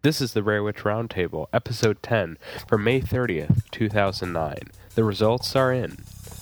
This is the Rare Witch Roundtable, Episode 10, for May 30th, 2009. The results are in.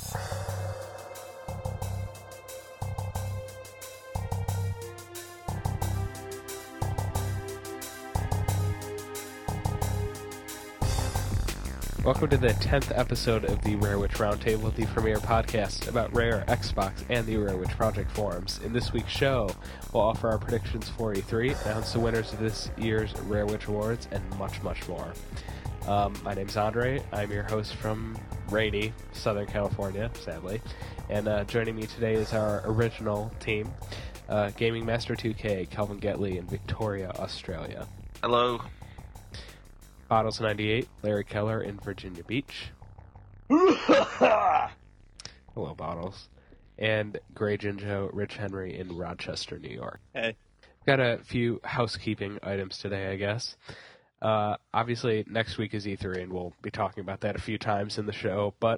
Welcome to the 10th episode of the Rare Witch Roundtable, the premier podcast about Rare, Xbox, and the Rare Witch Project forums. In this week's show, we'll offer our predictions for E3, announce the winners of this year's Rare Witch Awards, and much, much more. My name's Andre. I'm your host from rainy Southern California, sadly. And joining me today is our original team, Gaming Master 2K, Calvin Getley in Victoria, Australia. Hello. Bottles 98, Larry Keller in Virginia Beach. Hello, Bottles. And Grey Jinjo, Rich Henry in Rochester, New York. Hey. Got a few housekeeping items today, I guess. Obviously, next week is E3, and we'll be talking about that a few times in the show. But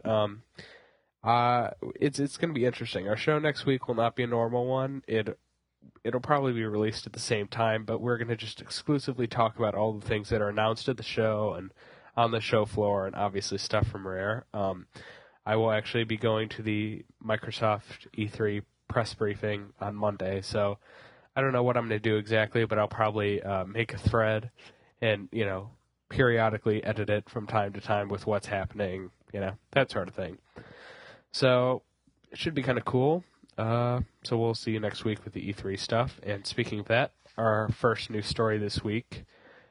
it's going to be interesting. Our show next week will not be a normal one. It'll probably be released at the same time, but we're going to just exclusively talk about all the things that are announced at the show and on the show floor, and obviously stuff from Rare. I will actually be going to the Microsoft E3 press briefing on Monday, so I don't know what I'm going to do exactly, but I'll probably make a thread and, periodically edit it from time to time with what's happening, that sort of thing. So it should be kind of cool. So we'll see you next week with the E3 stuff. And speaking of that, our first news story this week,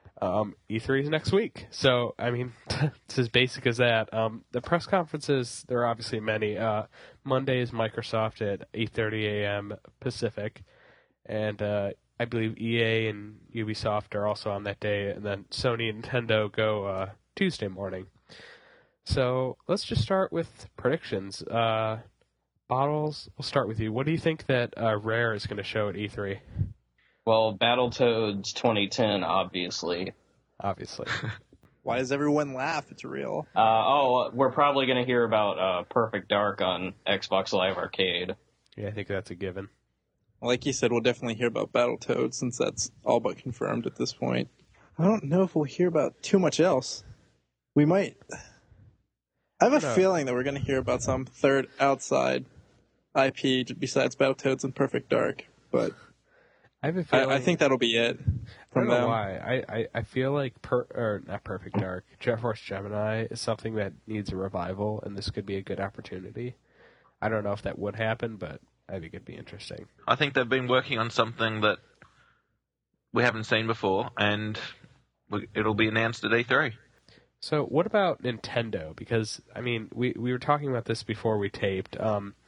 E3 is next week. So, it's as basic as that. The press conferences, there are obviously many. Monday is Microsoft at 8:30 a.m. Pacific. And I believe EA and Ubisoft are also on that day. And then Sony and Nintendo go Tuesday morning. So let's just start with predictions. Bottles, we'll start with you. What do you think that Rare is going to show at E3? Well, Battletoads 2010, obviously. Obviously. Why does everyone laugh? It's real. We're probably going to hear about Perfect Dark on Xbox Live Arcade. Yeah, I think that's a given. Like you said, we'll definitely hear about Battletoads since that's all but confirmed at this point. I don't know if we'll hear about too much else. We might. I have a feeling that we're going to hear about some third outside IP besides Battletoads and Perfect Dark, but I have a feeling, I think that'll be it from I don't know them. why. I feel like not Perfect Dark, Jet Force Gemini is something that needs a revival, and this could be a good opportunity. I don't know if that would happen, but I think it'd be interesting. I think they've been working on something that we haven't seen before, and it'll be announced at E3. So what about Nintendo? Because, we were talking about this before we taped.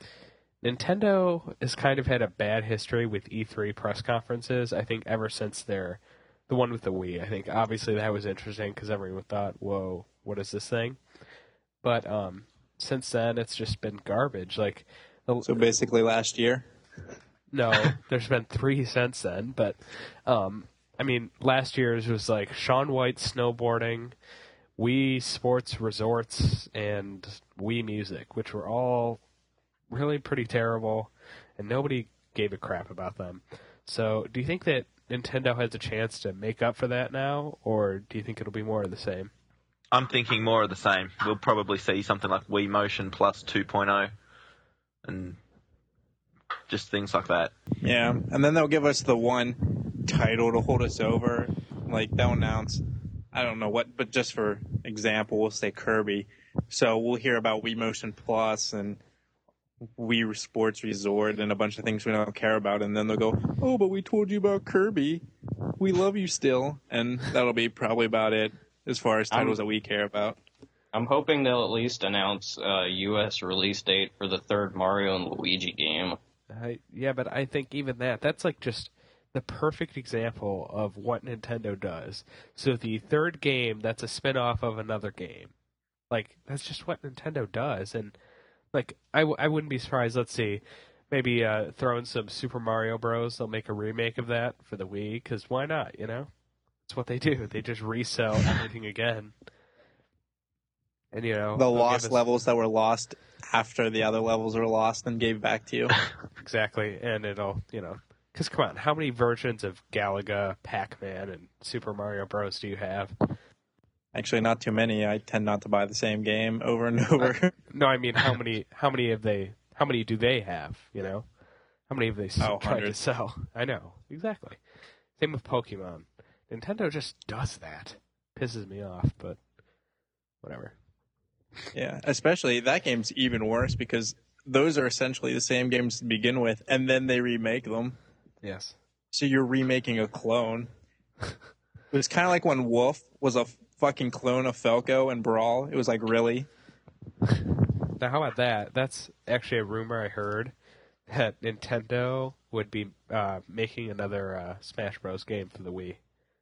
Nintendo has kind of had a bad history with E3 press conferences, I think, ever since the one with the Wii. I think, obviously, that was interesting because everyone thought, whoa, what is this thing? But since then, it's just been garbage. So basically last year? No, there's been 3 since then. But, last year's was like Shaun White snowboarding, Wii Sports Resorts, and Wii Music, which were all really pretty terrible, and nobody gave a crap about them. So do you think that Nintendo has a chance to make up for that now, or do you think it'll be more of the same? I'm thinking more of the same. We'll probably see something like Wii Motion Plus 2.0 and just things like that. Yeah, and then they'll give us the one title to hold us over. They'll announce, I don't know what, but just for example, we'll say Kirby. So we'll hear about Wii Motion Plus and Wii Sports Resort and a bunch of things we don't care about, and then they'll go, oh, but we told you about Kirby. We love you still. And that'll be probably about it as far as titles that we care about. I'm hoping they'll at least announce a U.S. release date for the third Mario and Luigi game. Yeah, but I think even that's just the perfect example of what Nintendo does. So the third game, that's a spin-off of another game. That's just what Nintendo does, and I wouldn't be surprised, let's see, maybe throw in some Super Mario Bros. They'll make a remake of that for the Wii, because why not, It's what they do. They just resell everything again. And, the lost levels that were lost after the other levels were lost and gave back to you. Exactly, and it'll, Because come on, how many versions of Galaga, Pac-Man, and Super Mario Bros. Do you have? Actually, not too many. I tend not to buy the same game over and over. No, I mean how many do they have? You know, how many have they tried to hundreds. sell? I know exactly. Same with Pokemon. Nintendo just does that. Pisses me off, but whatever. Yeah, especially that game's even worse because those are essentially the same games to begin with, and then they remake them. Yes. So you're remaking a clone. It was kind of like when Wolf was a fucking clone of Falco and Brawl. It was like, really? Now, how about that? That's actually a rumor I heard that Nintendo would be making another Smash Bros. Game for the Wii.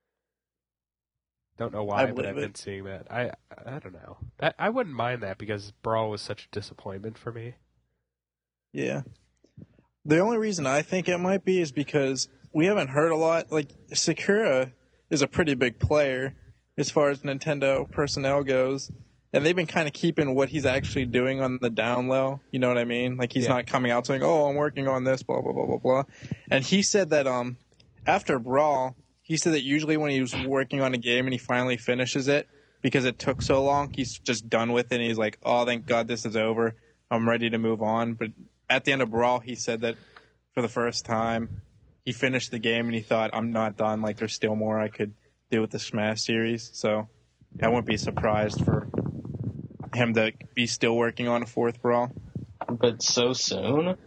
Don't know why, but I've been seeing that. I don't know. I wouldn't mind that because Brawl was such a disappointment for me. Yeah. The only reason I think it might be is because we haven't heard a lot. Like, Sakura is a pretty big player as far as Nintendo personnel goes. And they've been kind of keeping what he's actually doing on the down low. You know what I mean? Like, he's not coming out saying, oh, I'm working on this, blah, blah, blah, blah, blah. And he said that after Brawl, he said that usually when he was working on a game and he finally finishes it, because it took so long, he's just done with it. And he's like, oh, thank God this is over. I'm ready to move on. But at the end of Brawl, he said that for the first time, he finished the game and he thought, I'm not done. Like, there's still more I could do with the Smash series. So I wouldn't be surprised for him to be still working on a fourth Brawl. But so soon?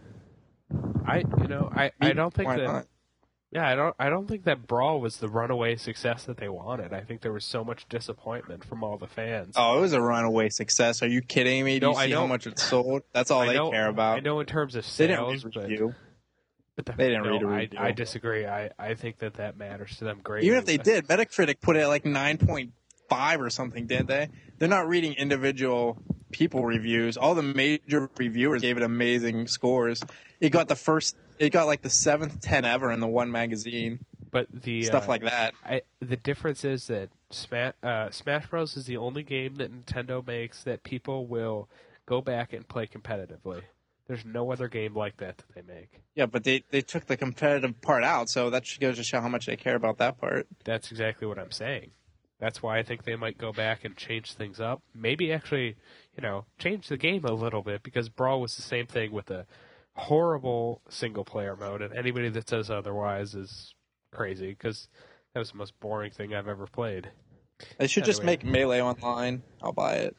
I don't think Why that. not? Yeah, I don't think that Brawl was the runaway success that they wanted. I think there was so much disappointment from all the fans. Oh, it was a runaway success. Are you kidding me? Do you see how much it sold? That's all they care about. I know in terms of They didn't sales, read a review. but They didn't read a review. I disagree. I think that matters to them greatly. Even if they did, Metacritic put it at like 9.5 or something, didn't they? They're not reading individual people reviews. All the major reviewers gave it amazing scores. It got like the 7th 10 ever in the one magazine. But the Stuff like that. The difference is that Smash Bros. Is the only game that Nintendo makes that people will go back and play competitively. There's no other game like that they make. Yeah, but they took the competitive part out, so that goes to show how much they care about that part. That's exactly what I'm saying. That's why I think they might go back and change things up. Maybe actually, change the game a little bit, because Brawl was the same thing with a horrible single-player mode, and anybody that says otherwise is crazy, because that was the most boring thing I've ever played. They should just make Melee Online. I'll buy it.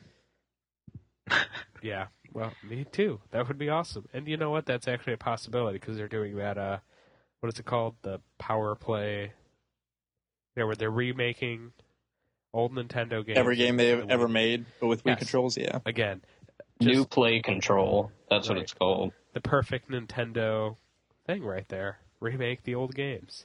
Yeah, well, me too. That would be awesome. And you know what? That's actually a possibility, because they're doing that, what is it called? The Power Play, where they're remaking old Nintendo games. Every game they've ever made, but with Wii Yes. controls, yeah. Again, New Play Control. That's what it's called. the perfect Nintendo thing right there. Remake the old games.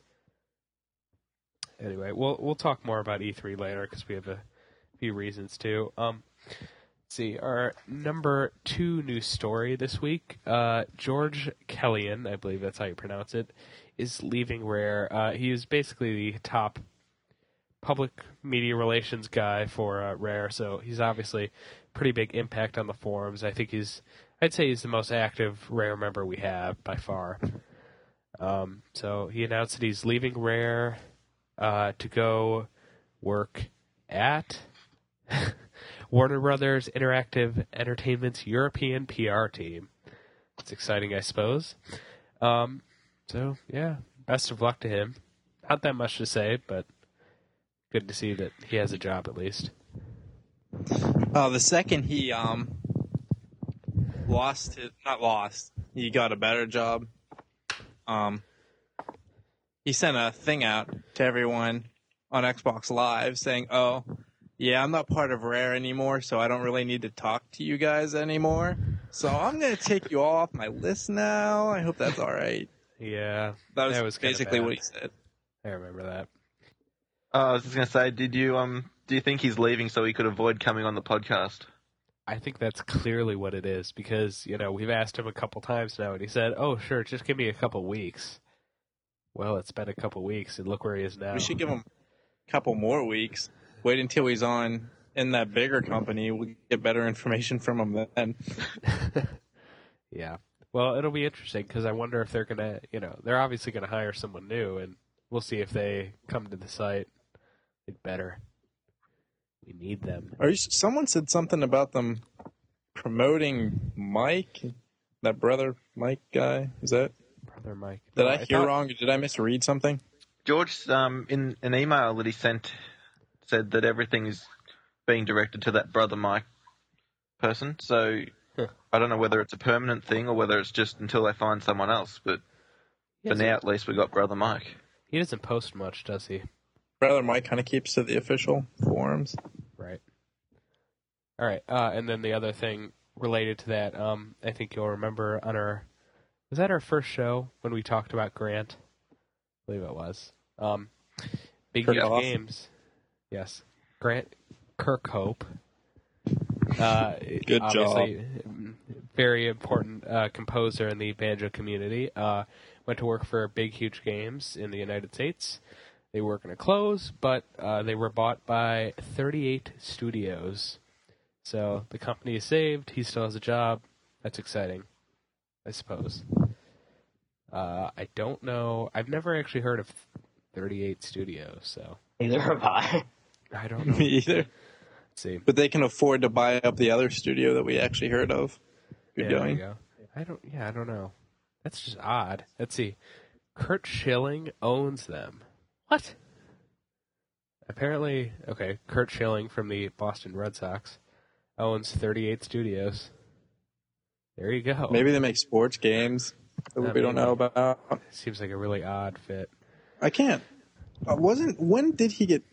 Anyway, we'll talk more about E3 later because we have a few reasons to. Let's see, our number 2 news story this week. George Kellyan, I believe that's how you pronounce it, is leaving Rare. He is basically the top public media relations guy for Rare, so he's obviously pretty big impact on the forums. I'd say he's the most active Rare member we have by far. So he announced that he's leaving Rare to go work at Warner Brothers Interactive Entertainment's European PR team. It's exciting, I suppose. So yeah, best of luck to him. Not that much to say, but good to see that he has a job at least. The second he he got a better job. He sent a thing out to everyone on Xbox Live saying, "Oh, yeah, I'm not part of Rare anymore, so I don't really need to talk to you guys anymore. So I'm gonna take you off my list now. I hope that's all right." Yeah, That was kinda basically bad. what he said. I remember that. I was just going to say, do you think he's leaving so he could avoid coming on the podcast? I think that's clearly what it is because, we've asked him a couple times now and he said, "Oh, sure, just give me a couple weeks." Well, it's been a couple weeks and look where he is now. We should give him a couple more weeks. Wait until he's on in that bigger company. We'll get better information from him then. Yeah. Well, it'll be interesting because I wonder if they're gonna, they're obviously gonna hire someone new, and we'll see if they come to the site. It's better. We need them. Someone said something about them promoting Mike, that brother Mike guy. Is that Brother Mike? Did No, I hear wrong? Or did I misread something? George, in an email that he sent, said that everything is being directed to that Brother Mike person. So I don't know whether it's a permanent thing or whether it's just until they find someone else. But for now, at least, we got Brother Mike. He doesn't post much, does he? Brother Mike kind of keeps to the official forums. Right. All right. And then the other thing related to that, I think you'll remember was that our first show when we talked about Grant? I believe it was. Big Huge Games. Yes. Grant Kirkhope. Good obviously, job. Very important composer in the banjo community. Went to work for Big Huge Games in the United States. They were going to close, but they were bought by 38 Studios. So the company is saved. He still has a job. That's exciting, I suppose. I don't know. I've never actually heard of 38 Studios, so. Neither have I. I don't know. Me either. Let's see. But they can afford to buy up the other studio that we actually heard of. Good There going. you go. I don't know. That's just odd. Let's see. Kurt Schilling owns them. What? Apparently, okay, Kurt Schilling from the Boston Red Sox owns 38 Studios. There you go. Maybe they make sports games that we don't know about. Seems like a really odd fit. I can't. When did he get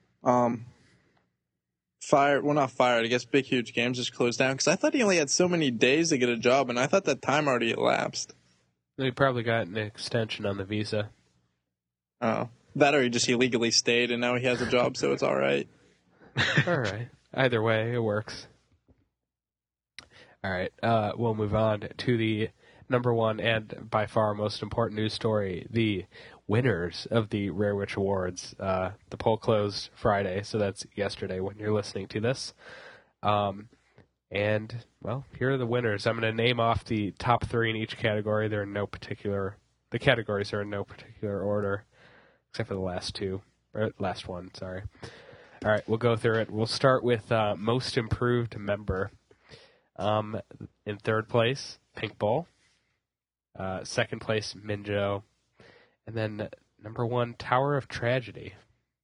fired? Well, not fired. I guess Big Huge Games just closed down because I thought he only had so many days to get a job, and I thought that time already elapsed. He probably got an extension on the visa. Oh. That or he just illegally stayed and now he has a job, so it's all right. All right. Either way, it works. All right. We'll move on to the number one and by far most important news story, the winners of the Rare Witch Awards. The poll closed Friday, so that's yesterday when you're listening to this. And, well, here are the winners. I'm going to name off the top three in each category. The categories are in no particular order. Except for the last one, sorry. All right, we'll go through it. We'll start with Most Improved Member. In third place, Pink Bull. Second place, Minjo. And then number one, Tower of Tragedy.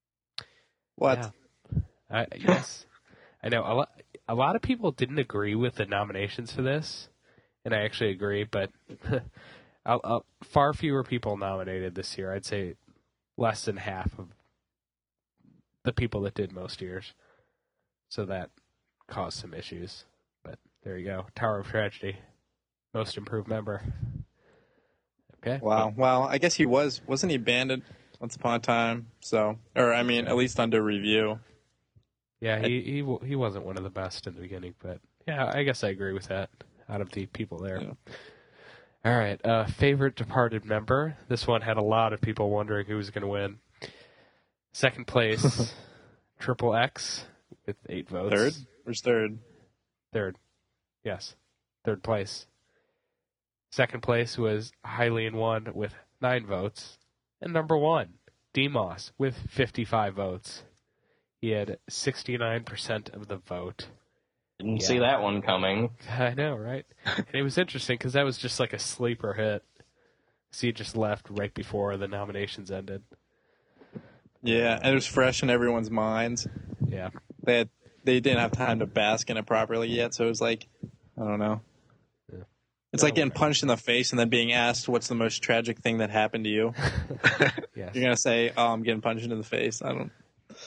What? Yeah. Yes. I know. A lot of people didn't agree with the nominations for this, and I actually agree, but far fewer people nominated this year. I'd say less than half of the people that did most years. So that caused some issues. But there you go. Tower of Tragedy. Most Improved Member. Okay. Wow. Well, I guess wasn't he banned once upon a time? So, at least under review. Yeah, he wasn't one of the best in the beginning, but yeah, I guess I agree with that out of the people there. Yeah. All right, favorite departed member. This one had a lot of people wondering who was going to win. Second place, Triple X with 8 votes. Third? Where's third? Third. Yes. Third place. Second place was Hylian 1 with 9 votes. And number one, Demos with 55 votes. He had 69% of the vote. Didn't see that one coming. I know, right? And it was interesting because that was just like a sleeper hit. So he just left right before the nominations ended. Yeah, and it was fresh in everyone's minds. Yeah. They didn't have time to bask in it properly yet, so it was like, I don't know. Yeah. It's like getting punched in the face and then being asked what's the most tragic thing that happened to you. Yes. You're going to say, oh, I'm getting punched in the face. I don't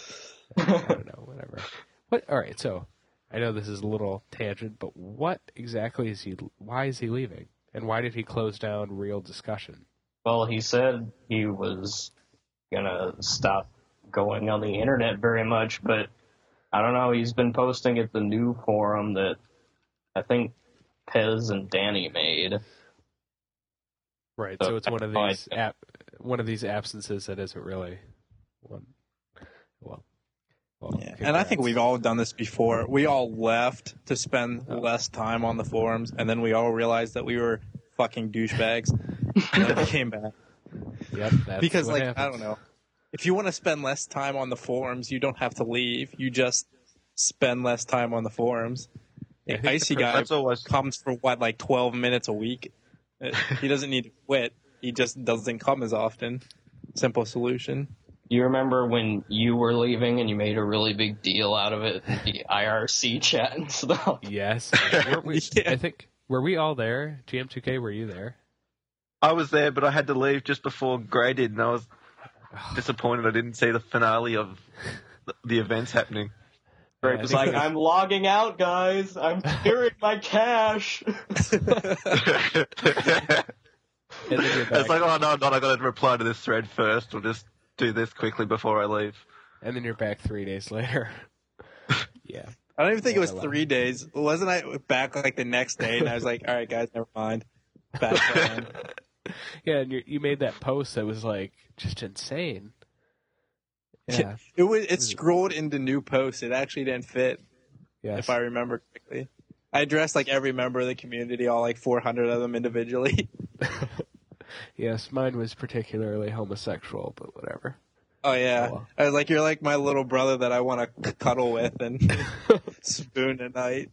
know, whatever. All right, so I know this is a little tangent, but what exactly why is he leaving? And why did he close down Real Discussion? Well, he said he was going to stop going on the internet very much, but I don't know, he's been posting at the new forum that I think Pez and Danny made. Right, so it's one of these absences that isn't really one. Well, yeah. And I think we've all done this before. We all left to spend less time on the forums, and then we all realized that we were fucking douchebags. And then we came back. Yep. That's Because, what I happens. don't know. If you want to spend less time on the forums, you don't have to leave. You just spend less time on the forums. Yeah, I The think Icy the guy That's always comes for, 12 minutes a week? He doesn't need to quit. He just doesn't come as often. Simple solution. You remember when you were leaving and you made a really big deal out of it in the IRC chat and stuff? Yes. Weren't we, Yeah. I think, were we all there? GM2K, were you there? I was there, but I had to leave just before Gray did, and I was disappointed I didn't see the finale of the events happening. Right, I it's think like, I'm logging out, guys. I'm clearing my cache. And then you're back, It's like, oh no, I got to reply to this thread first. We'll just do this quickly before I leave. and then you're back 3 days later. Yeah. I don't even think it was Yeah, 3 days. Wasn't I back like the next day? And I was like, all right, guys, never mind. Back then. Yeah, and you made that post that was like just insane. Yeah. It scrolled into new posts. It actually didn't fit, Yes. if I remember correctly. I addressed like every member of the community, all like 400 of them individually. Yes, mine was particularly homosexual, but whatever. Oh yeah, Oh, well. I was like, you're like my little brother that I want to cuddle with and spoon at night.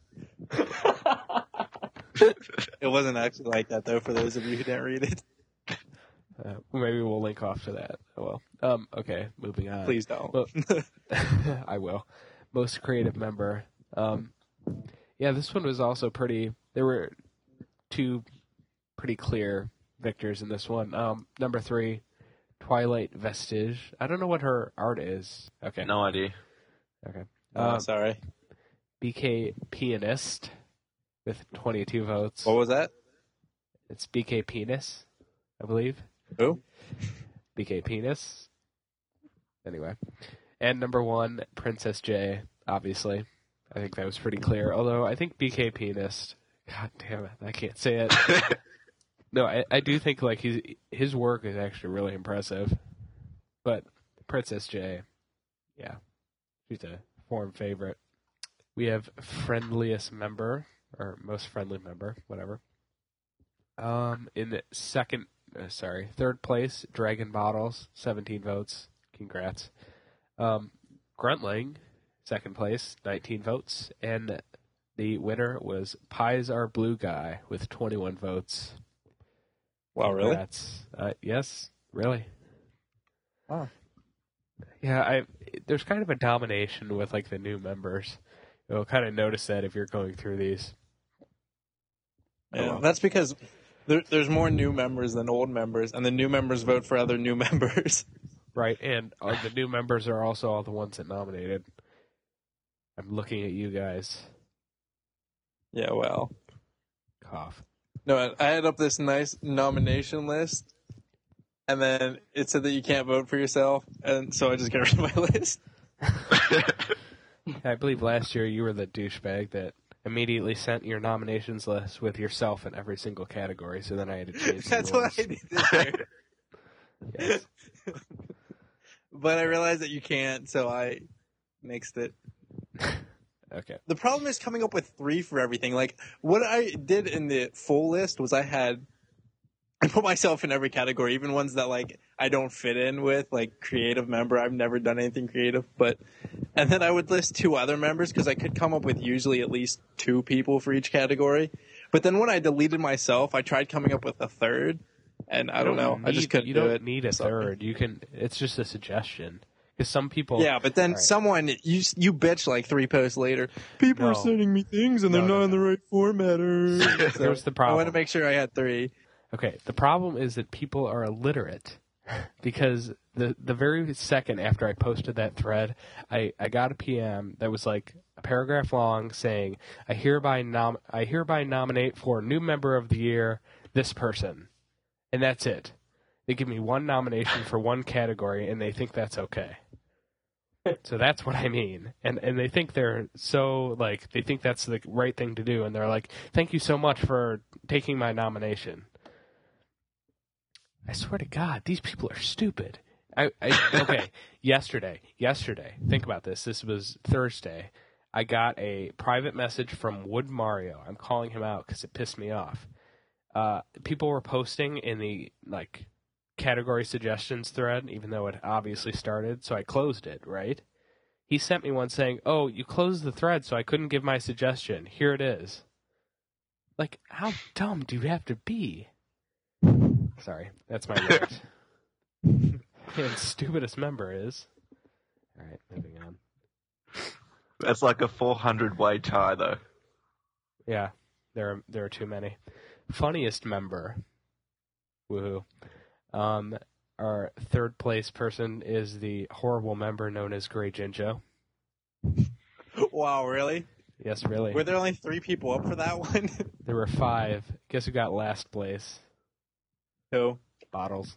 It wasn't actually like that though. For those of you who didn't read it, Maybe we'll link off to that. Oh, well. Okay, moving on. please don't. Well, I will. Most creative member. Yeah, this one was also pretty. There were two pretty clear victors in this one. Number 3, Twilight Vestige. I don't know what her art is. Okay. No idea. Okay. Sorry. BK Pianist with 22 votes. What was that? It's BK Penis, I believe. Who? BK Penis. Anyway. And number 1, Princess J, obviously. I think that was pretty clear. Although I think BK Penis, god damn it, I can't say it. No, I do think like his work is actually really impressive. But Princess J, yeah, she's a forum favorite. We have friendliest member, or most friendly member, whatever. In the third place, Dragon Bottles, 17 votes. Congrats. Gruntling, second place, 19 votes. And the winner was Pies Are Blue Guy with 21 votes. Wow, really? Congrats. Yes, really. Wow. Yeah, there's kind of a domination with like the new members. You'll kind of notice that if you're going through these. Yeah, Oh, well. that's because there's more new members than old members, and the new members vote for other new members. Right, and the new members are also all the ones that nominated. I'm looking at you guys. Yeah, well. Cough. No, I had up this nice nomination list, and then it said that you can't vote for yourself, and so I just got rid of my list. I believe last year you were the douchebag that immediately sent your nominations list with yourself in every single category, so then I had to change the That's rules. what I did this year. Yes. But I realized that you can't, so I mixed it. Okay. The problem is coming up with 3 for everything. Like, what I did in the full list was I put myself in every category, even ones that, like, I don't fit in with, like, creative member. I've never done anything creative, and then I would list 2 other members because I could come up with usually at least 2 people for each category. But then when I deleted myself, I tried coming up with a third, and I don't know. I just couldn't You do don't it. need a third. You can. It's just a suggestion. Because some people. Yeah, but then All right. someone, you bitch like 3 posts later. People No. are sending me things and they're No, not in the right format. Here's the I problem. want to make sure I had 3. Okay, the problem is that people are illiterate. Because the very second after I posted that thread, I got a PM that was like a paragraph long saying, I hereby nominate for new member of the year this person. And that's it. They give me one nomination for one category and they think that's okay. So that's what I mean. And they think they're so, like, they think that's the right thing to do. And they're like, thank you so much for taking my nomination. I swear to God, these people are stupid. Okay, yesterday, think about this. This was Thursday. I got a private message from Wood Mario. I'm calling him out because it pissed me off. people were posting in the like category suggestions thread, even though it obviously started. So I closed it. Right. He sent me one saying, "Oh, you closed the thread, so I couldn't give my suggestion. Here it is." Like, how dumb do you have to be? Sorry, that's my rant. And stupidest member is. All right, moving on. That's like a 400-way tie, though. Yeah, there are too many. Funniest member. Woohoo. Our third place person is the horrible member known as Grey Jinjo. Wow, really? Yes, really. Were there only 3 people up for that one? There were 5. Guess who got last place? Who? Bottles.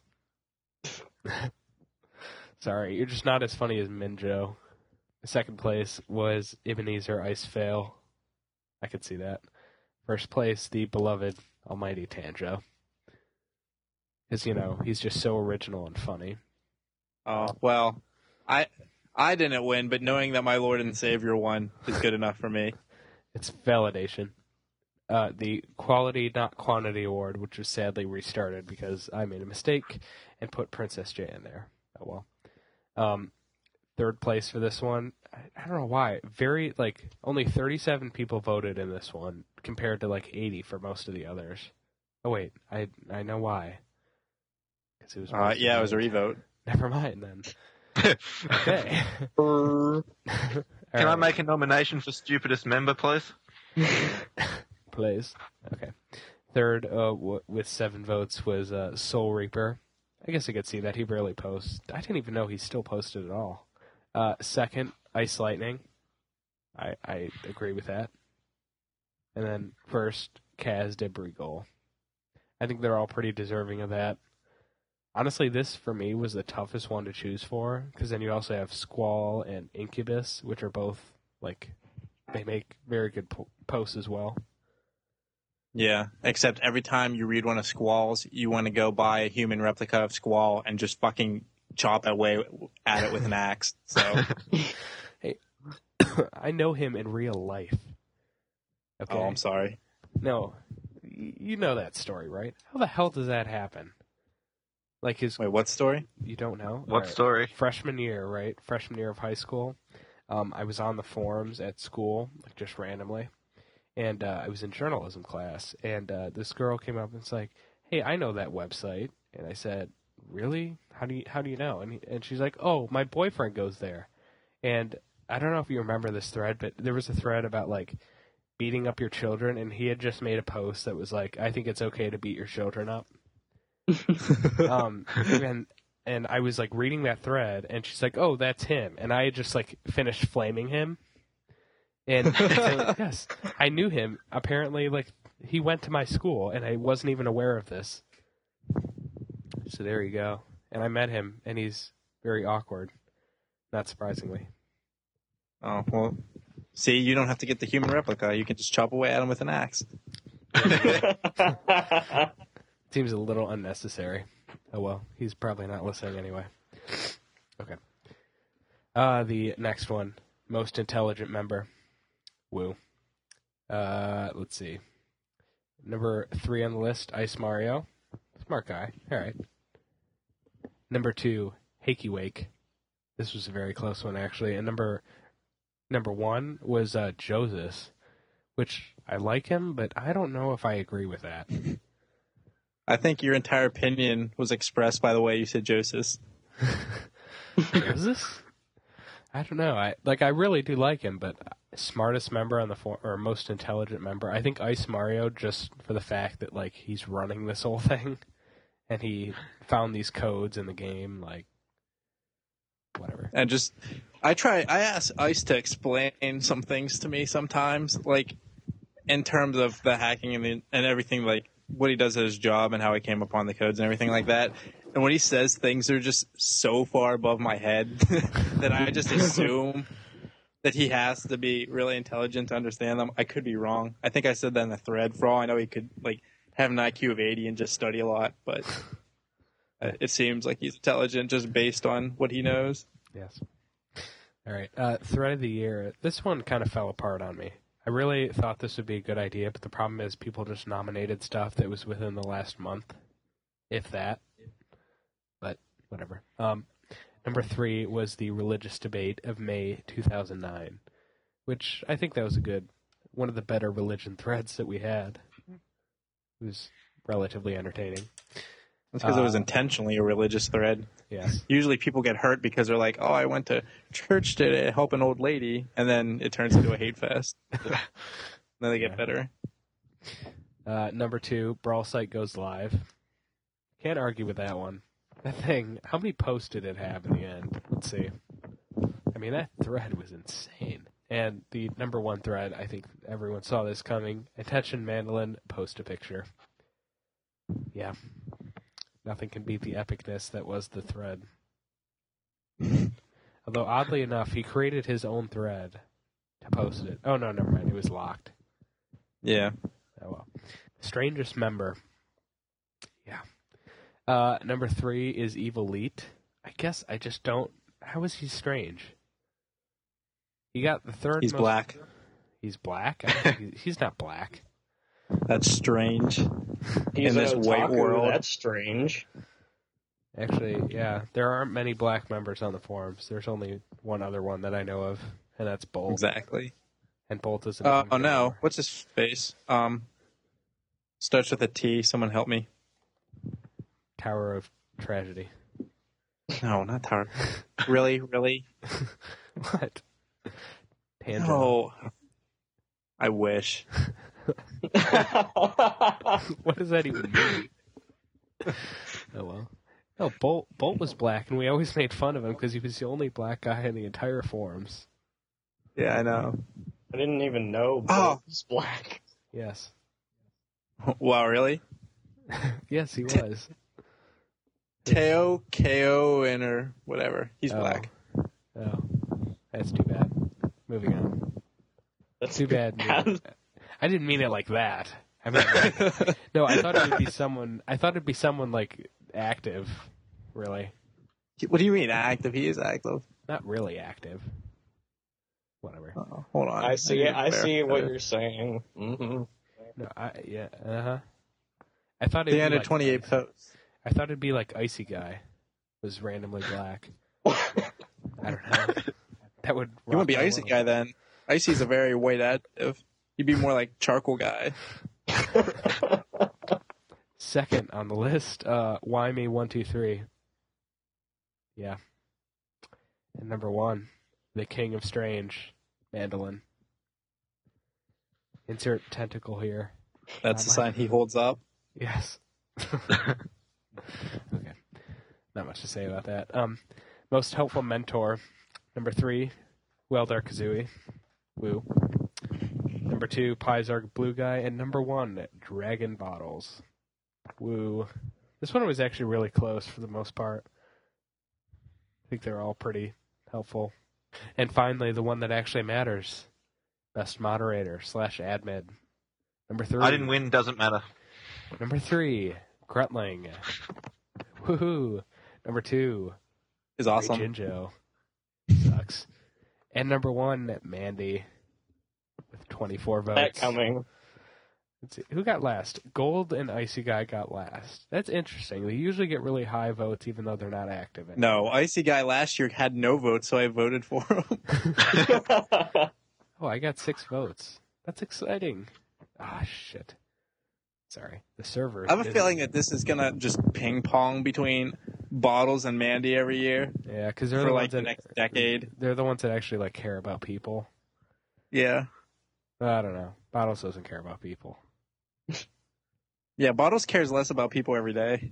Sorry, you're just not as funny as Minjo. Second place was Ebenezer Ice Fail. I could see that. First place, the beloved Almighty Tanjo. Because, he's just so original and funny. Oh, well, I didn't win, but knowing that my Lord and Savior won is good enough for me. It's validation. The Quality Not Quantity Award, which was sadly restarted because I made a mistake and put Princess J in there. Oh well. Third place for this one. I don't know why. Only 37 people voted in this one compared to 80 for most of the others. Oh wait, I know why. Because it was. It was a revote. Never mind then. Okay. Can I make a nomination for stupidest member, please? Please. Okay. Third, with 7 votes, was Soul Reaper. I guess I could see that. He barely posts. I didn't even know he still posted at all. Second, Ice Lightning. I agree with that. And then first, Kaz Debris Goal. I think they're all pretty deserving of that. Honestly, this, for me, was the toughest one to choose for, because then you also have Squall and Incubus, which are both, they make very good posts as well. Yeah, except every time you read one of Squall's, you want to go buy a human replica of Squall and just fucking chop away at it with an axe. So, hey, I know him in real life. Okay. Oh, I'm sorry. No, you know that story, right? How the hell does that happen? Wait, what story? You don't know? What story? Freshman year, right? Freshman year of high school. I was on the forums at school, just randomly. And I was in journalism class, and this girl came up and was like, "Hey, I know that website." And I said, "Really? How do you know?" And she's like, "Oh, my boyfriend goes there." And I don't know if you remember this thread, but there was a thread about beating up your children, and he had just made a post that was like, "I think it's okay to beat your children up." And I was reading that thread, and she's like, "Oh, that's him," and I had just finished flaming him. And so, yes, I knew him. Apparently, he went to my school, and I wasn't even aware of this. So there you go. And I met him, and he's very awkward, not surprisingly. Oh, well, see, you don't have to get the human replica. You can just chop away at him with an axe. Seems a little unnecessary. Oh well, he's probably not listening anyway. Okay. The next one, most intelligent member. Woo. Let's see. Number 3 on the list, Ice Mario. Smart guy. All right. Number 2, Hakey Wake. This was a very close one, actually. And number 1 was Joseph, which I like him, but I don't know if I agree with that. I think your entire opinion was expressed by the way you said Joseph. Joseph? I don't know. I really do like him, but smartest member on the or most intelligent member. I think Ice Mario, just for the fact that he's running this whole thing, and he found these codes in the game, whatever. And I ask Ice to explain some things to me sometimes, in terms of the hacking and everything, what he does at his job and how he came upon the codes and everything like that. And when he says things are just so far above my head that I just assume that he has to be really intelligent to understand them. I could be wrong. I think I said that in the thread. For all I know, he could have an IQ of 80 and just study a lot. But it seems like he's intelligent just based on what he knows. Yes. All right. Thread of the year. This one kind of fell apart on me. I really thought this would be a good idea, but the problem is people just nominated stuff that was within the last month, if that. But whatever. Number 3 was the religious debate of May 2009, which I think that was one of the better religion threads that we had. It was relatively entertaining. That's because it was intentionally a religious thread. Yes. Usually people get hurt because they're like, oh, I went to church to help an old lady, and then it turns into a hate fest. Then they get better. Number 2, Brawl Site goes live. Can't argue with that one. That thing, how many posts did it have in the end? Let's see. I mean, that thread was insane. And the number 1 thread, I think everyone saw this coming. Attention, Mandolin, post a picture. Yeah. Nothing can beat the epicness that was the thread. Although, oddly enough, he created his own thread to post it. Oh, no, never mind. It was locked. Yeah. Oh, well. Strangest member. Yeah. Number 3 is Evil Elite. I guess I just don't... How is he strange? He got the third He's black. He's black? I don't think he's not black. That's strange. He's in this an white otaku, world. That's strange. Actually, yeah, there aren't many black members on the forums. There's only one other one that I know of, and that's Bolt. Exactly. And Bolt isn't. Oh no! What's his face? Starts with a T. Someone help me. Tower of Tragedy. No, not Tower. Really? What? Tangent. No. I wish. What does that even mean? Oh well. No, Bolt was black, and we always made fun of him because he was the only black guy in the entire forums. Yeah, I know. I didn't even know Bolt was black. Yes. Wow, really? Yes, he was. Teo, Ko, and or whatever. He's black. Oh, that's too bad. Moving on. That's Too bad. I didn't mean it like that. I mean, no, I thought it would be someone. I thought it'd be someone like active, really. What do you mean active? He is active. Not really active. Whatever. Oh, hold on. I see it. I see what you're saying. Mm-hmm. No, I thought it'd They be had like, 28 posts. I thought it'd be like Icy Guy, was randomly black. I don't know. That would. You wouldn't be rock my Icy world. Guy then. Icy's a very white active. You'd be more like Charcoal Guy. Second on the list, Why Me 123. Yeah. And number 1, the King of Strange, Mandolin. Insert tentacle here. That's the sign he holds up. Yes. Okay. Not much to say about that. Most helpful mentor, number 3, Weldar Kazooie. Woo. Number 2, Pizarg Blue Guy, and number 1, Dragon Bottles. Woo. This one was actually really close for the most part. I think they're all pretty helpful. And finally, the one that actually matters. Best moderator / admin. Number 3. I didn't win, doesn't matter. Number 3, Grutling. Woohoo. Number 2, Is awesome. Jinjo. Sucks. And number 1, Mandy. With 24 votes. That coming. Let's see. Who got last? Gold and Icy Guy got last. That's interesting. They usually get really high votes even though they're not active anymore. No, Icy Guy last year had no votes, so I voted for him. Oh, I got 6 votes. That's exciting. Ah, shit. Sorry. The server is I have a busy. feeling that this is gonna just ping pong between Bottles and Mandy every year Yeah, because they're for the like ones the that next decade. they're the ones that actually like care about people. Yeah. I don't know. Bottles doesn't care about people. Yeah, Bottles cares less about people every day.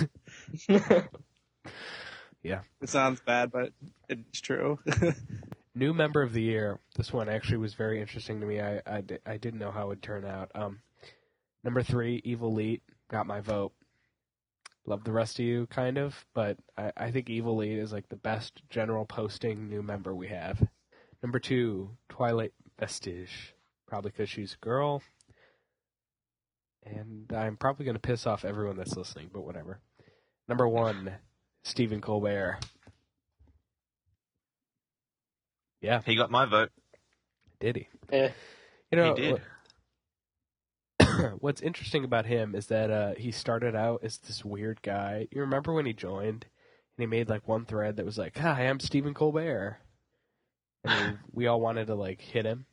Yeah. It sounds bad, but it's true. New member of the year. This one actually was very interesting to me. I didn't know how it would turn out. Number 3, Evil Elite, got my vote. Love the rest of you, kind of, but I think Evil Elite is like the best general posting new member we have. Number 2, Twilight Vestige, probably because she's a girl. And I'm probably going to piss off everyone that's listening, but whatever. Number 1, Stephen Colbert. Yeah, He got my vote. did he? Eh. You know, He did. what's interesting about him is that he started out as this weird guy. You remember when he joined and he made like one thread that was like, "Hi, I'm Stephen Colbert," and we all wanted to like hit him.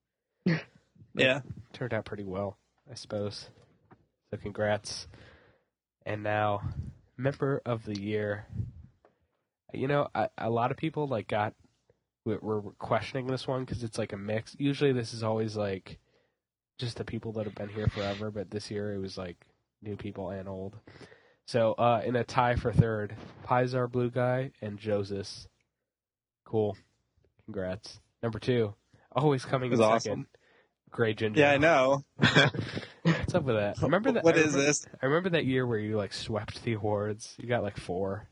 Yeah. Turned out pretty well, I suppose. So congrats. And now, member of the year. You know, a lot of people like were questioning this one because it's like a mix. Usually, this is always like just the people that have been here forever, but this year it was like new people and old. So in a tie for third, Pizar Blue Guy and Joseph. Cool. Congrats. Number 2, always coming in second. Awesome. Gray Ginger. Yeah, I know. What's up with that? Remember that? What is this? I remember that year where you like swept the awards. You got like 4.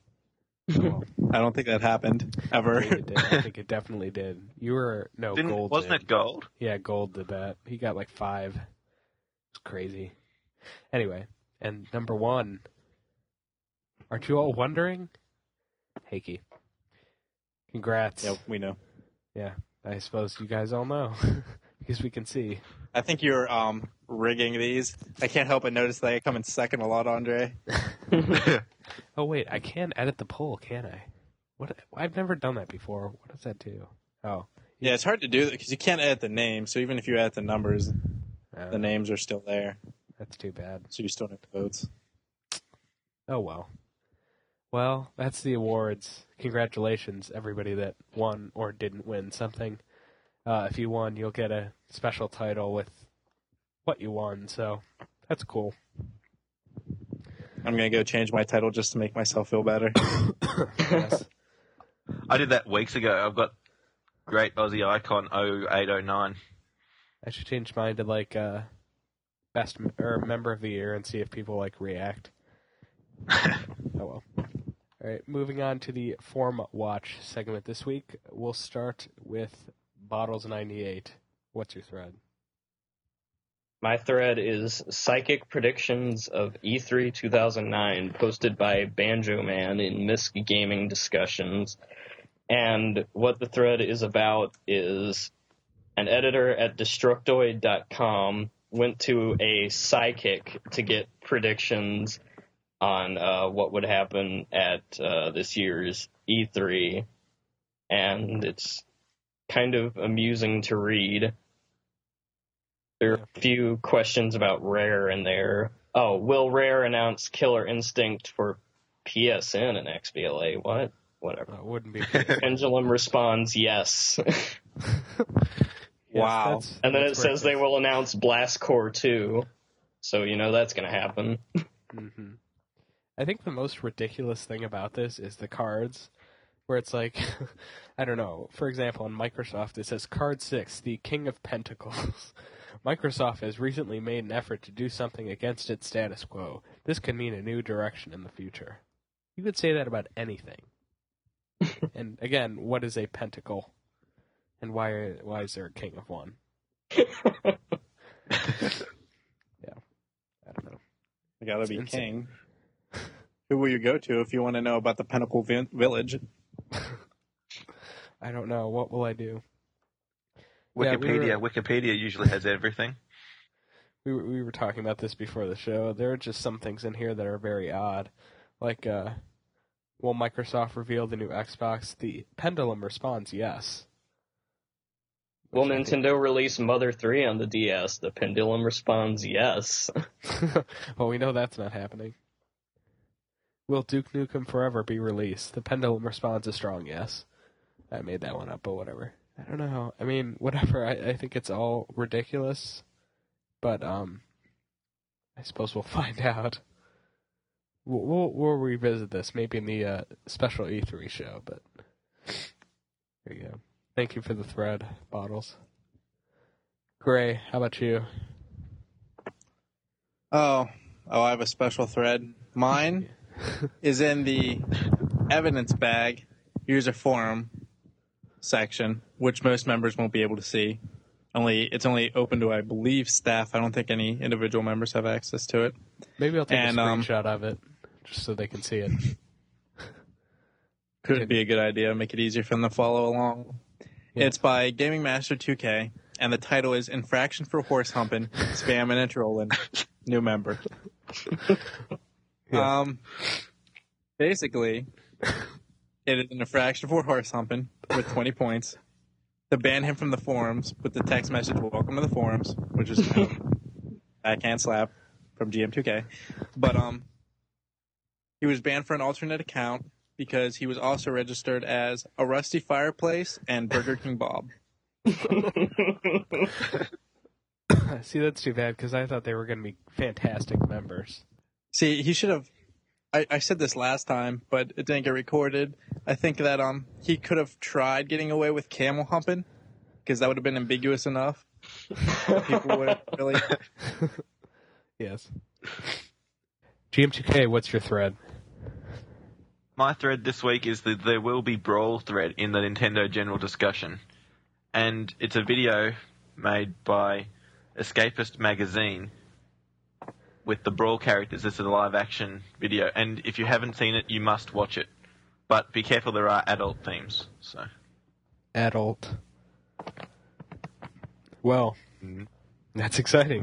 I don't think that happened ever. I think it definitely did. You were Gold. Wasn't did. it Gold? Yeah, Gold did that. He got like 5. It's crazy. Anyway, and number 1. Aren't you all wondering? Heike. Congrats. Yep, we know. Yeah, I suppose you guys all know because we can see. I think you're rigging these. I can't help but notice that I come in second a lot, Andre. Oh wait, I can edit the poll, can I? What? I've never done that before. What does that do? Oh, Yeah, it's hard to do because you can't edit the name. So even if you edit the numbers, the names are still there. That's too bad. So you still have votes. Oh well. Well, that's the awards. Congratulations, everybody that won or didn't win something. If you won, you'll get a special title with what you won. So that's cool. I'm going to go change my title just to make myself feel better. Yes. I did that weeks ago. I've got Great Aussie Icon 0809. I should change mine to like best or member of the year and see if people like react. Oh well. All right, moving on to the Form Watch segment this week. We'll start with Bottles 98. What's your thread? My thread is Psychic Predictions of E3 2009, posted by Banjo Man in Misk Gaming Discussions. And what the thread is about is an editor at Destructoid.com went to a psychic to get predictions on what would happen at this year's E3. And it's kind of amusing to read. There are a few questions about Rare in there. Oh, will Rare announce Killer Instinct for PSN and XBLA? What? Whatever. It wouldn't be. Pendulum responds yes. Wow. And then it says they will announce Blast Core 2. So you know that's going to happen. Mm-hmm. I think the most ridiculous thing about this is the cards, where it's like, I don't know. For example, on Microsoft, it says Card 6, the King of Pentacles. Microsoft has recently made an effort to do something against its status quo. This could mean a new direction in the future. You could say that about anything. And again, what is a pentacle? And why is there a king of one? Yeah. I don't know. I gotta be insane. king. Who will you go to if you want to know about the Pinnacle Village? I don't know. What will I do? Wikipedia usually has everything. We were talking about this before the show. There are just some things in here that are very odd. Like, will Microsoft reveal the new Xbox? The Pendulum responds yes. Will Nintendo release Mother 3 on the DS? The Pendulum responds yes. Well, we know that's not happening. Will Duke Nukem Forever be released? The Pendulum responds a strong yes. I made that one up, but whatever. I don't know. I mean, whatever. I think it's all ridiculous, but I suppose we'll find out. We'll revisit this maybe in the special E3 show, but there you go. Thank you for the thread, Bottles. Gray, how about you? Oh, I have a special thread. Mine is in the evidence bag user forum section, which most members won't be able to see. It's only open to, I believe, staff. I don't think any individual members have access to it. Maybe I'll take a screenshot of it just so they can see it. Could be a good idea. Make it easier for them to follow along. Yeah. It's by Gaming Master 2K, and the title is Infraction for Horse Humping, Spamming and Trolling. New member. Yeah. Basically, it is an infraction for horse humping with 20 points. To ban him from the forums with the text message "Welcome to the forums," which is backhand slap from GM2K. But he was banned for an alternate account because he was also registered as a Rusty Fireplace and Burger King Bob. See, that's too bad because I thought they were going to be fantastic members. See, he should have. I said this last time, but it didn't get recorded. I think that he could have tried getting away with camel humping, because that would have been ambiguous enough. People would have really. Yes. GM2K, what's your thread? My thread this week is that there will be Brawl thread in the Nintendo General Discussion. And it's a video made by Escapist Magazine with the Brawl characters. This is a live-action video. And if you haven't seen it, you must watch it. But be careful, there are adult themes. So Adult. Well, that's exciting.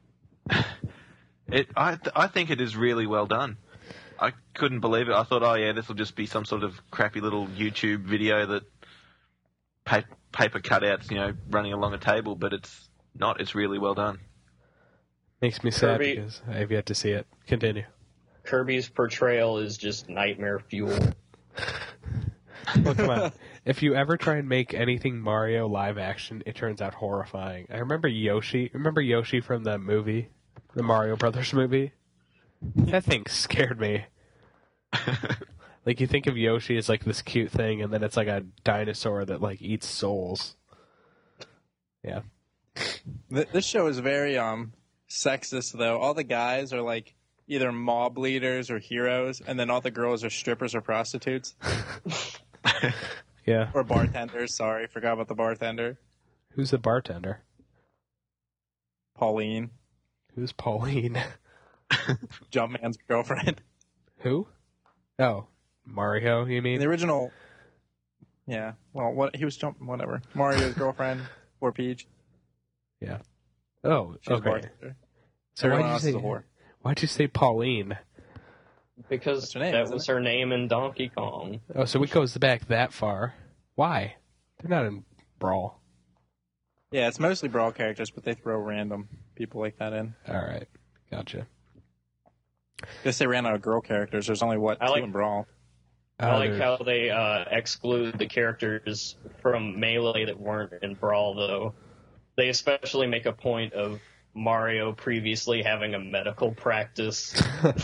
I think it is really well done. I couldn't believe it. I thought, oh yeah, this will just be some sort of crappy little YouTube video that paper cutouts, running along a table, but it's not. It's really well done. Makes me sad because I have yet to see it. Continue. Kirby's portrayal is just nightmare fuel. Well, come on. If you ever try and make anything Mario live action, it turns out horrifying. I remember Yoshi. Remember Yoshi from the movie? The Mario Brothers movie? That thing scared me. Like, you think of Yoshi as, like, this cute thing, and then it's like a dinosaur that, like, eats souls. Yeah. This show is very, sexist, though. All the guys are, like, either mob leaders or heroes, and then all the girls are strippers or prostitutes. Yeah. Or bartenders, sorry. Forgot about the bartender. Who's the bartender? Pauline. Who's Pauline? Jumpman's girlfriend. Who? Oh, Mario, you mean? In the original... Yeah. Well, he was whatever. Mario's girlfriend, or Peach. Yeah. Oh, She's okay. So everyone else is a whore. Why'd you say Pauline? Because name, that was her name in Donkey Kong. Oh, so it goes back that far. Why? They're not in Brawl. Yeah, it's mostly Brawl characters, but they throw random people like that in. All right. Gotcha. Guess they ran out of girl characters. There's only, two in Brawl? I like how they exclude the characters from Melee that weren't in Brawl, though. They especially make a point of Mario previously having a medical practice.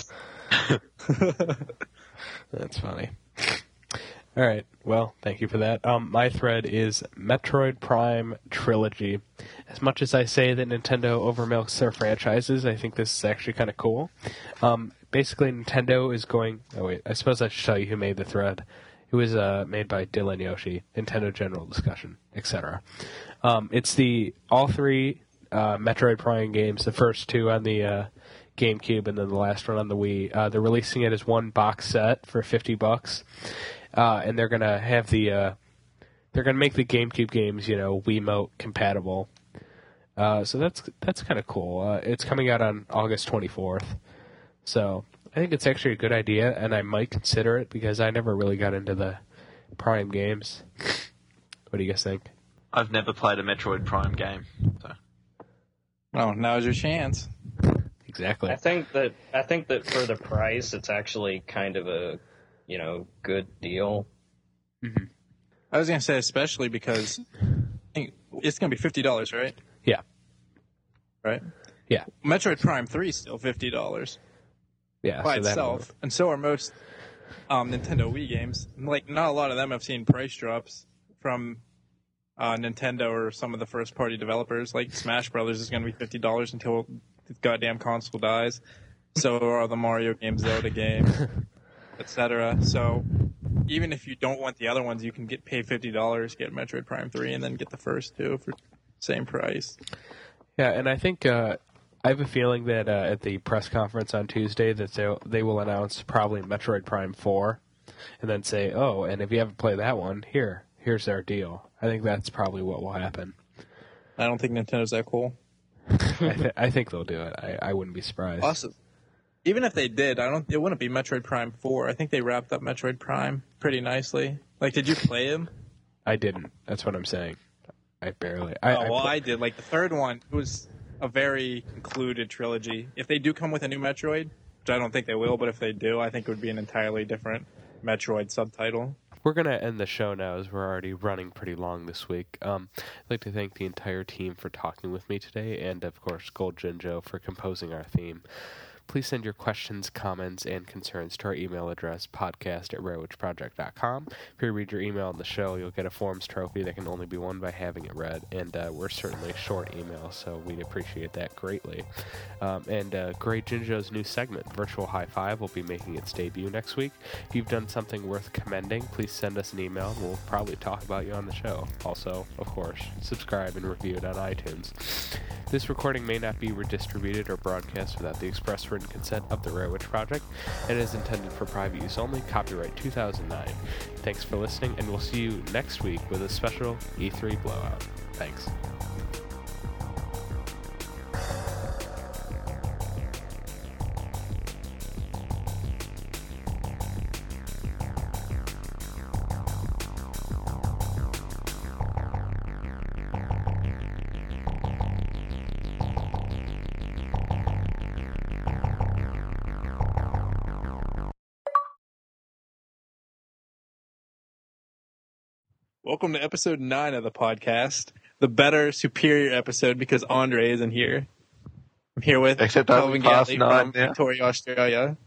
That's funny. All right. Well, thank you for that. My thread is Metroid Prime Trilogy. As much as I say that Nintendo overmilks their franchises, I think this is actually kind of cool. Basically, Nintendo is going... Oh, wait. I suppose I should tell you who made the thread. It was made by Dylan Yoshi, Nintendo General Discussion, etc. It's all three Metroid Prime games, the first two on the GameCube and then the last one on the Wii. They're releasing it as one box set for $50. And they're gonna have they're gonna make the GameCube games, Wiimote compatible. So that's kind of cool. It's coming out on August 24th. So I think it's actually a good idea, and I might consider it because I never really got into the Prime games. What do you guys think? I've never played a Metroid Prime game. So. Oh, now's your chance. Exactly. I think that for the price, it's actually kind of a good deal. Mm-hmm. I was gonna say especially because it's gonna be $50, right? Yeah. Right. Yeah. Metroid Prime 3 is still $50. Yeah. By itself, and so are most Nintendo Wii games. Like, not a lot of them have seen price drops from Nintendo or some of the first-party developers. Like Smash Brothers is going to be $50 until the goddamn console dies. So are the Mario games, Zelda games, etc. So even if you don't want the other ones, you can pay $50, get Metroid Prime 3, and then get the first two for the same price. Yeah, and I think I have a feeling that at the press conference on Tuesday that they will announce probably Metroid Prime 4 and then say, and if you haven't played that one, here's our deal. I think that's probably what will happen. I don't think Nintendo's that cool. I think they'll do it. I wouldn't be surprised. Awesome. Even if they did, it wouldn't be Metroid Prime 4. I think they wrapped up Metroid Prime pretty nicely. Like, did you play him? I didn't. That's what I'm saying. I barely. I did. Like, the third one was a very concluded trilogy. If they do come with a new Metroid, which I don't think they will, but if they do, I think it would be an entirely different Metroid subtitle. We're going to end the show now as we're already running pretty long this week. I'd like to thank the entire team for talking with me today, and, of course, Gold Jinjo for composing our theme. Please send your questions, comments, and concerns to our email address, podcast@RareWitchProject.com. If you read your email on the show, you'll get a Forums trophy that can only be won by having it read, and we're certainly short email, so we'd appreciate that greatly. Great Jinjo's new segment, Virtual High Five, will be making its debut next week. If you've done something worth commending, please send us an email, and we'll probably talk about you on the show. Also, of course, subscribe and review it on iTunes. This recording may not be redistributed or broadcast without the express written consent of the Rare Witch Project and is intended for private use only. Copyright 2009. Thanks for listening, and we'll see you next week with a special E3 blowout. Thanks. Welcome to episode 9 of the podcast, the better, superior episode because Andre isn't here. I'm here with Kelvin Gatley from Victoria, Australia.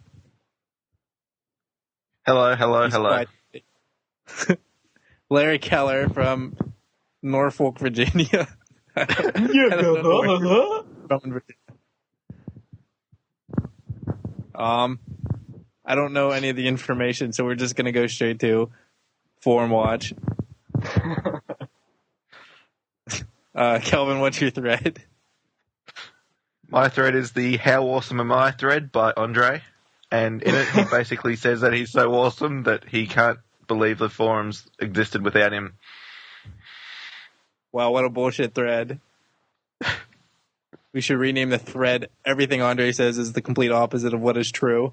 Hello. Larry Keller from Norfolk, Virginia. I don't know any of the information, so we're just going to go straight to Forum Watch. Kelvin, what's your thread? My thread is the How Awesome Am I thread by Andre, and in it he basically says that he's so awesome that he can't believe the forums existed without him. Wow, what a bullshit thread. We should rename the thread Everything Andre Says is the complete opposite of what is true.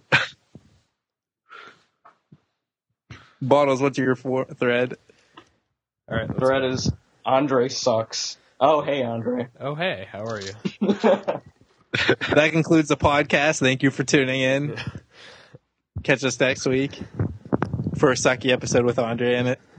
Bottles, what's your thread? All right, thread is Andre sucks. Oh, hey, Andre. Oh, hey, how are you? That concludes the podcast. Thank you for tuning in. Catch us next week for a sucky episode with Andre in it.